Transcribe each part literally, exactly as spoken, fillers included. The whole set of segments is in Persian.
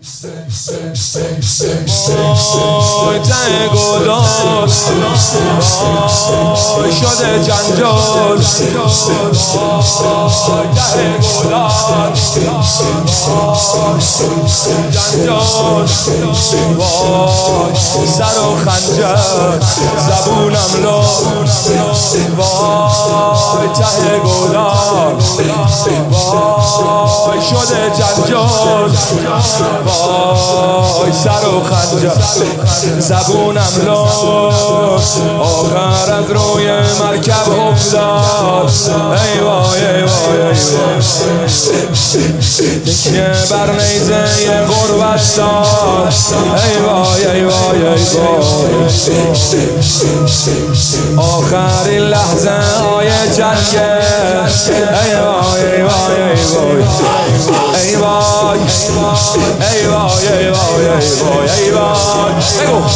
وای ته گلان وای شده جنجال وای ته گلان جنجال وای سر و خنجر زبونم لا وای ته گلان وای شده جنجال وای سر و خنجر زبونم لاش آخر از روی مرکب افتاد ای وای ای وای ای وای تکیه بر نیزه غربت داد ای وای ای وای ای وای آخرین لحظه های جنگ ای وای ای وای ای وای ای وای ای وای ای وای ای وای ای وای بگو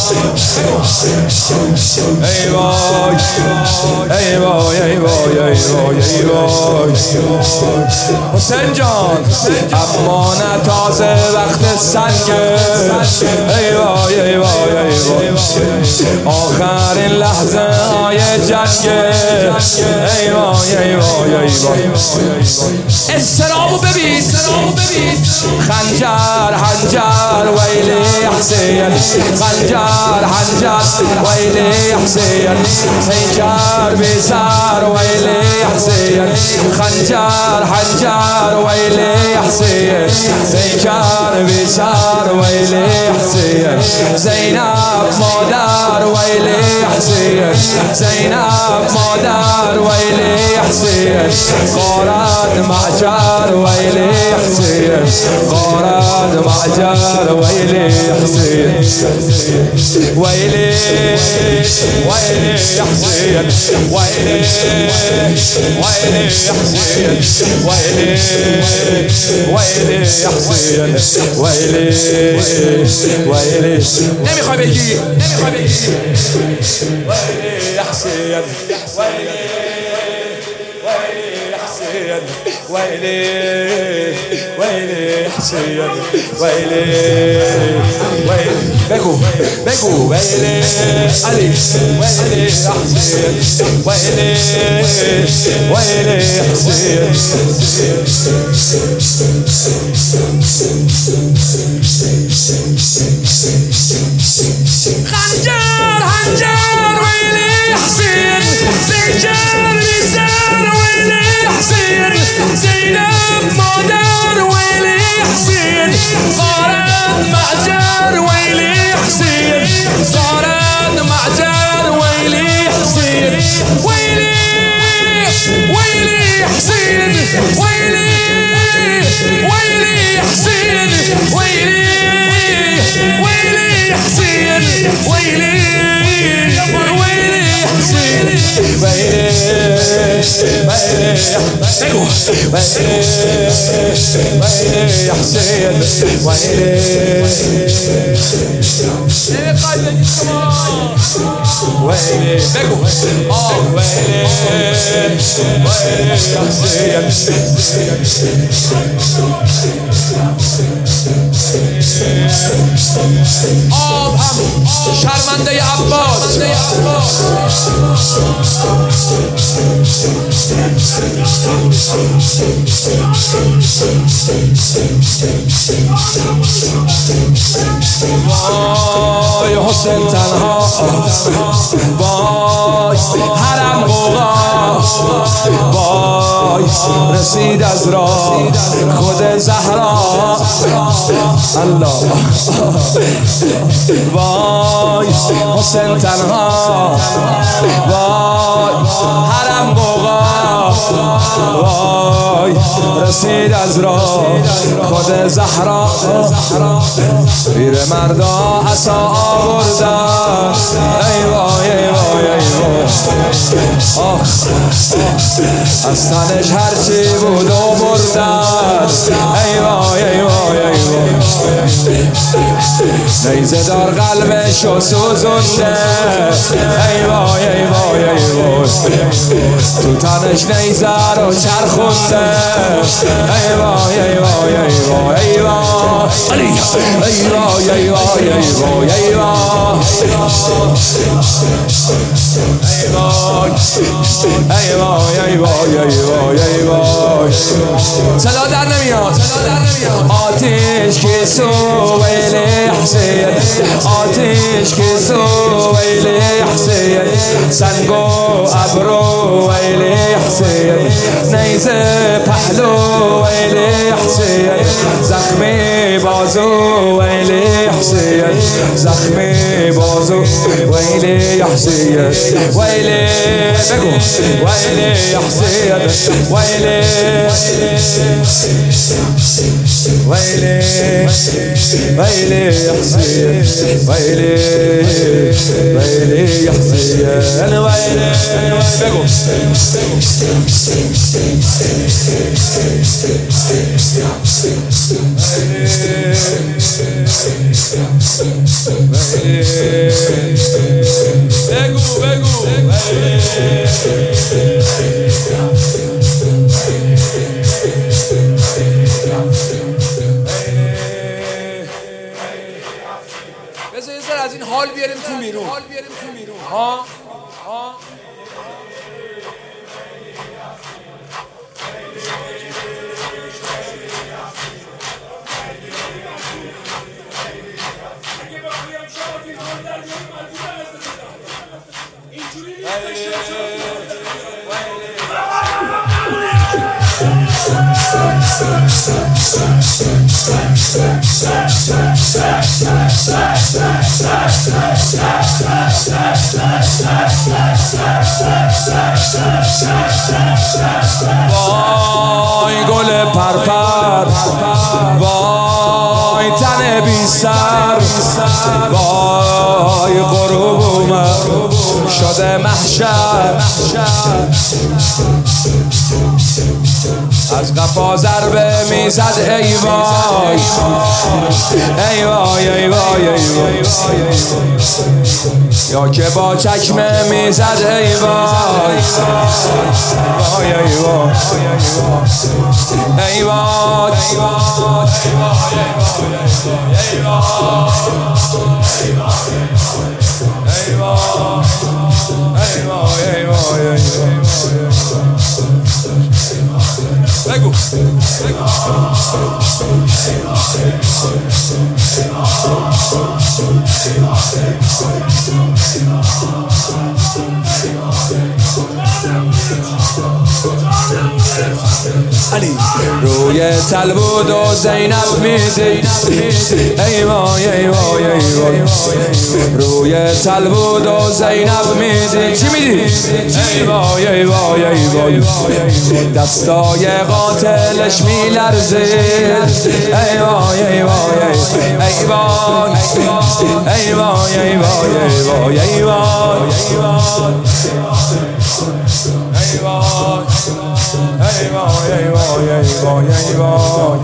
ای وای ای وای ای وای ای وای ای وای حسین جان اما نه تازه وقت سنگه ای وای ای وای ای وای آخرین لحظه های جنگه ای وای ای وای ای وای استرابو ببین خنجر حنجر ویلی حسین خنجر حنجر ویلی حسین پیکر بی سر ویلی حسین خنجر حنجر ویلی حسین پیکر بی سر ویلی حسین زینب مادر ویلی حسین زینب مادر ویلی حسین غارت معجر ویلی حسین غارت معجر ویلی حسين ويلي ويلي يا حسين ويلي ويلي يا حسين ويلي ويلي يا حسين ويلي ويلي نمیخوای بگی نمیخوای بگی ويلي يا حسين ويلي ويلي يا حسين ويلي ويلي حسين ويلي ويلي بگو بگو ويلي علي ويلي حسين ويلي ويلي حسين خنجر حنجر ويلي حسين سجار لسان ويلي حسين زينب مادر ويلي حسين صارت معجر ويلي حسين صارت معجر ويلي حسين ويلي ويلي حسين ويلي ويلي حسين ويلي ويلي حسين ويلي ويلي حسين ويلي ويلي بگو ويلي ويلي يا حسين ويلي ايه قايد ويلي بگو اه ويلي ويلي يا حسين آب هم شرمنده عباس وای حسین تنها وای حرم غوغا وای رسید از راه خود زهرا الله وای حسین تنها وای حرم غوغا وای رسید از راه خود زهرا پیر مردا عصا آوردن ای وای ای وای ای وای آخ از تنش هرچی بود و بردن ای وای ای وای ای وای نیزه دار قلبشو سوزونده ای وای ای وای ای وای تو تنش نیزه رو چرخونده ای وای ای وای ای وای ای وای علی ای وای ای وای ای وای ای وای ای وای ای وای ای وای ای وای صدا در نمیاد آتش که سویل حسین آتش که سویل حسین سنگ و ابرو ویل حسین نیزه پهلو ویل حسین زخم بازو ویل حسین زخم بازو ویل حسین ویل بگو ویل حسین ویل ویل ویل حسین ویل ویل حسین ویل بگو بگو بگو بذار یه ذره از این حال بیاریم تو میرون ها ها وای گل پرپر وای تن بی سر وای غروب شده محشر از قفا ضربه میزد ای وای ای وای ای وای ای وای یا که با چکمه میزد ای وای وای ای وای ای وای بگو علی روی تلبود و زینب میدی ای وای ای وای ای وای روی تلبود و زینب میدی چی میدی ای وای ای وای ای وای دستای قاتلش میلرزه ای وای ای وای ای وای ای وای ای وای ای وای ای وای ای وای ای وای ای وای ای وای ای وای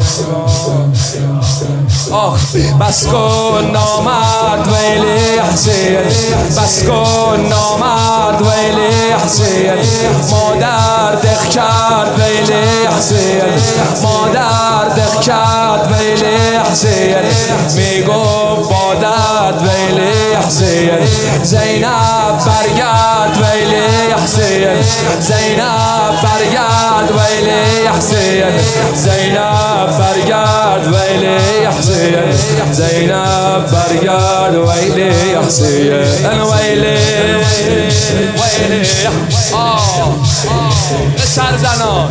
آخ بس کن نامرد ویلی حسین بس کن نامرد ویلی حسین مادر دق کرد ویلی حسین مادر دق کرد ویلی حسین میگو بادت ویلی حسین زینب برگرد ویلی حسین زینب برگرد ویلی حسین زینب برگرد ویلی حسین زینب برگرد ویلی حسین ویلی ویلی آه سرزنان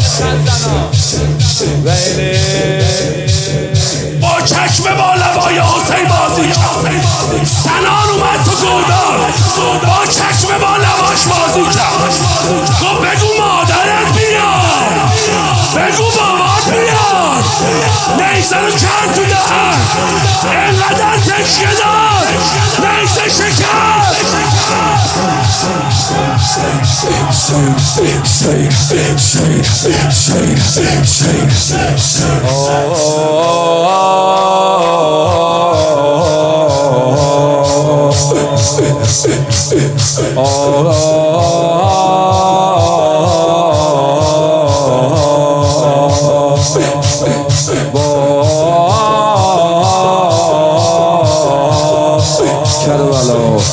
ویلی با چشم با لبای حسین بازی کرد سنان اومد تو گودار با چشم با لباش بازی کرد گفت بگو مادرت بیاد بگو بابات بیاد نیزه رو کرد تو دهن اینقدر تشکه داد نیزه شکر شیر شیر شیر شیر شیر شیر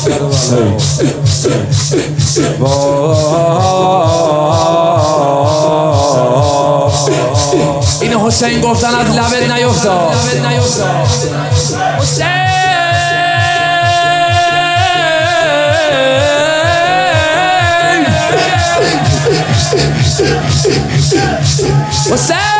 این حسین گفتن از لبت نیفتاد حسین حسین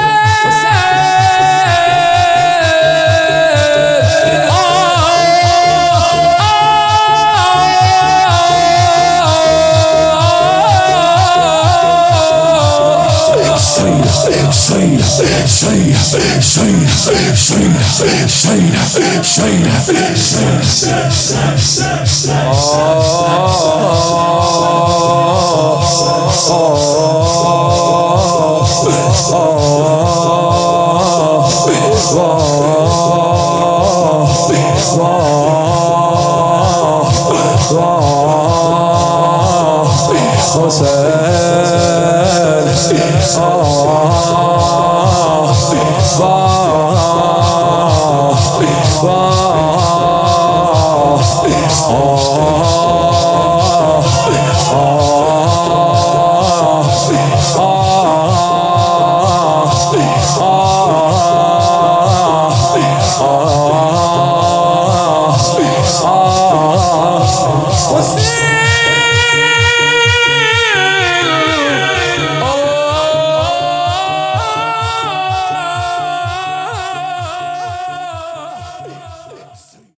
José